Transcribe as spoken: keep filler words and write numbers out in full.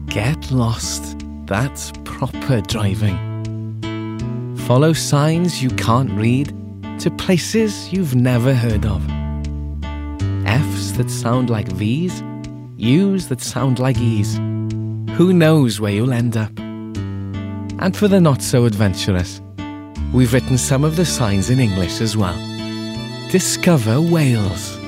Get lost. That's proper driving. Follow signs you can't read to places you've never heard of. F's that sound like V's, U's that sound like E's. Who knows where you'll end up? And for the not so adventurous, we've written some of the signs in English as well. Discover Wales.